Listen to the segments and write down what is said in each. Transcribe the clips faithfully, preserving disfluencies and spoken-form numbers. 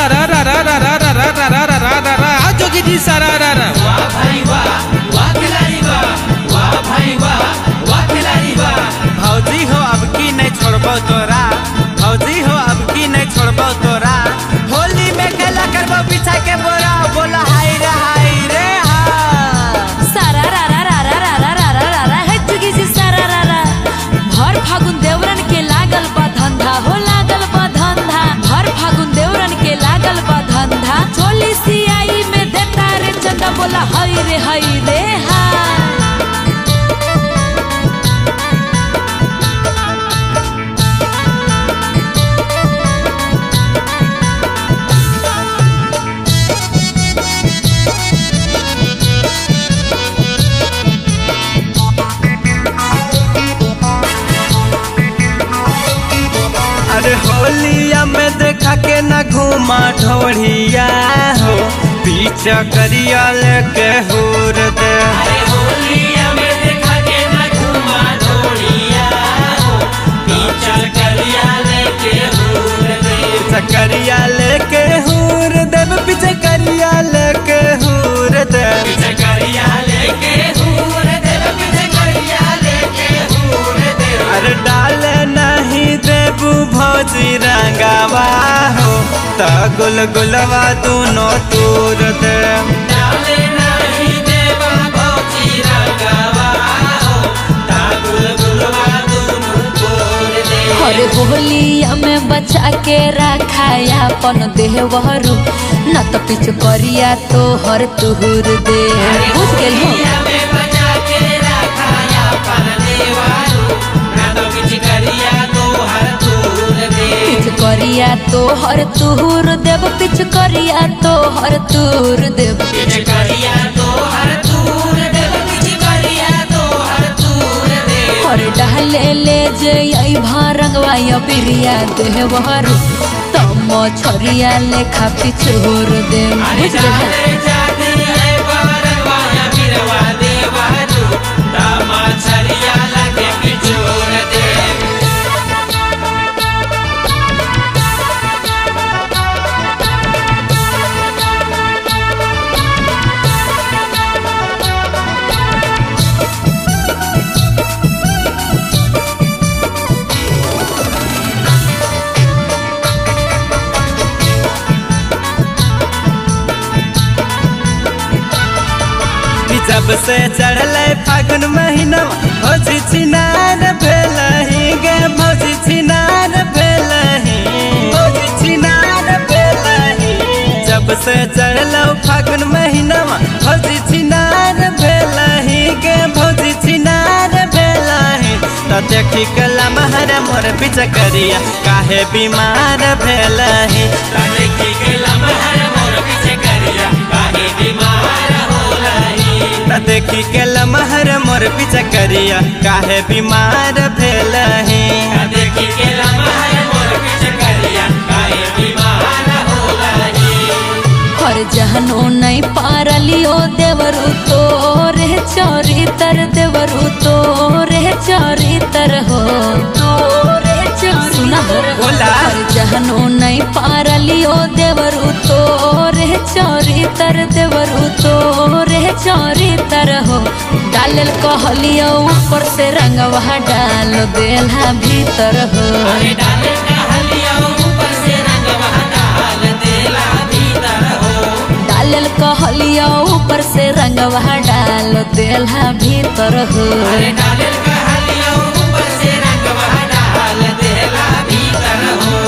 सारा रा रा रा रा रा रा रा रा रा रा रा जोगी जी सारा रा रा। वाह भाई वाह वाह खिलाड़ी वाह वाह भाई वाह वाह खिलाड़ी वाह। भौजी हो अब की नहीं छोड़बो तोरा, भौजी हो अब की नहीं छोड़बो तोरा। होली में खेला करबो पीछा के बोरा, बोला हाय रे हाय रे हा। सारा रा रा रा रा रा रा रा रा रा है जुगी जी सारा रा रा। भर फागुन देवरन के लागल बा धंधा हो लागल बा धंधा। भर फागुन देवरन के लागल बा धंधा। चोली सियाई में देता रे चंदा, बोला हाय रे हाय रे हा। अरे होलिया में देखा के न घूमा ढोढ़िया हो, पीछा करिया लेके हुर दे। अरे होलिया में देखा के न घूमा ढोलिया हो, पीछा करिया लेके हुर दे। पीछा करिया लेके हुर देव, पीछा करिया लेके हुर दे। पीछा करिया लेके हुर दे, पीछा करिया लेके हुर दे। अरे डाले नहीं देबू भौजी रंगावा हो, ता गुल गुलवा दोनों तूर दे। डाले नहीं देवा भौजी रंगावा हो, ता गुल गुलवा दोनों तोड़ दे। अरे होलिया में बचा के रखा अपन देवरू, न तो पिछ करिया तो हर तुहुर दे। बुझ गेल हो होलिया में बचा के रखा अपन देवारू, ना तो पिछ करिया तो हर तूर दे। पिछ करिया तो हर तुहुर देव, पिछ करिया तो हर तुर देव। पिछ करिया तो हर तूर दे, पिछ करिया तो हर तूर दे। और डाले ले जई भरंगवा बिरिया देवरू, तम छरिया लेखा पिछोर दे। बुझ गेल हो डाले जाते है बारवा बिरवा देवारू, दामा छरिया लगे पिछोर दे। जब से चढ़ल फागुन महीना, भौजी छिनार भेलही गे, भौजी छिनार भेलही, भौजी छिनार भेलही। जब से चढ़ल फागुन महीना, भौजी छिनार भेलही गे, भौजी छिनार भेलही। तो देखी कला महर मोर पीछा करिया, काहे बीमार भेलही। तो देखी गेला महर मोर पीछे करिया, काहे बीमार होलही। देखी के लमहर मोर पीछा करिया, काहे बीमार भेलही। देखी के लमहर मोर पीछे करिया, काहे बीमार होलही। हर जहनो नहीं पारलियो देवरू तो रे चरितर, देवरू तो रे चरितर हो, तो रे चरितर बोला। हर जहनो नहीं पारलियो देवरू तो रे चरितर, देवरू तो रे चरितर हो। डालल कहलियो ऊपर से रंगवा डाल देला भीतर हो। अरे डाले कहलिया ऊपर से रंगवा डाल देला भीतर हो। डालल कहलियो ऊपर से रंगवा डाल देला भीतर हो। अरे डाले कहलिया ऊपर से रंगवा डाल देला भीतर हो।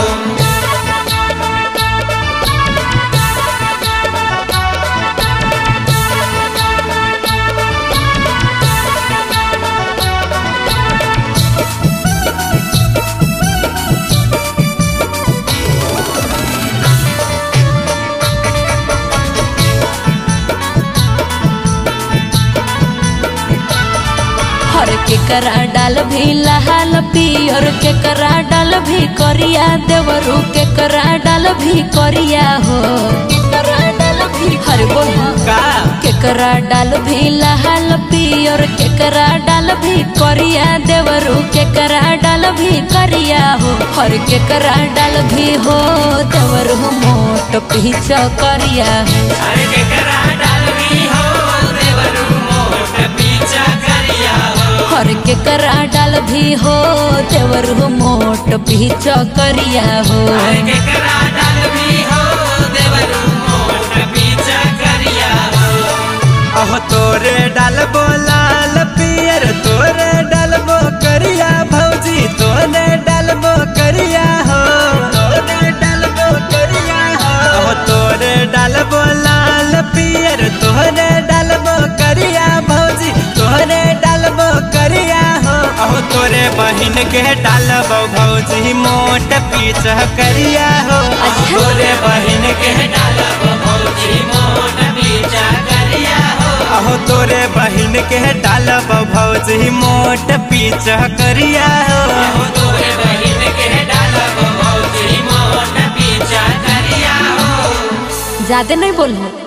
हर केकरा डाल भी लाल पियर, केकरा डाल भी करिया, देवरू केकरा डाल भी करिया हो। केकरा डाल भी हर बोल का केकरा डाल भी लाल पियर, केकरा डाल भी करिया, देवरू केकरा डाल भी करिया हो। हर केकरा डाल भी हो देवरू मोट मोट पीछा करिया अरे केकरा डालबी हो देवरू मोट पीछा करिया हो हर के करा डाल भी हो देवर हो मोट पीछा करिया हो अरे केकरा डालबी हो देवरू मोट पीछा करिया हो अहो तोरे डालबो लाल पियर तोरे डालबो करिया भौजी तोरे डालबो करिया हो तोरे डालबो करिया हो अहो तोरे डालबो लाल पियर तोरे डालबो करिया भौजी तोरे डालबो करिया हो अहो तोरे बहिन के डालबो भौजी मोट पीछा करिया हो अच्छा। तोरे बहिन के डालबो भौजी मोट पीछा करिया हो अहो तोरे बहिन के डालब भौजी मोट पीछा करिया हो अहो तोरे बहिन के डालबो भौजी मोट पीछा करिया हो ज्यादा नहीं बोल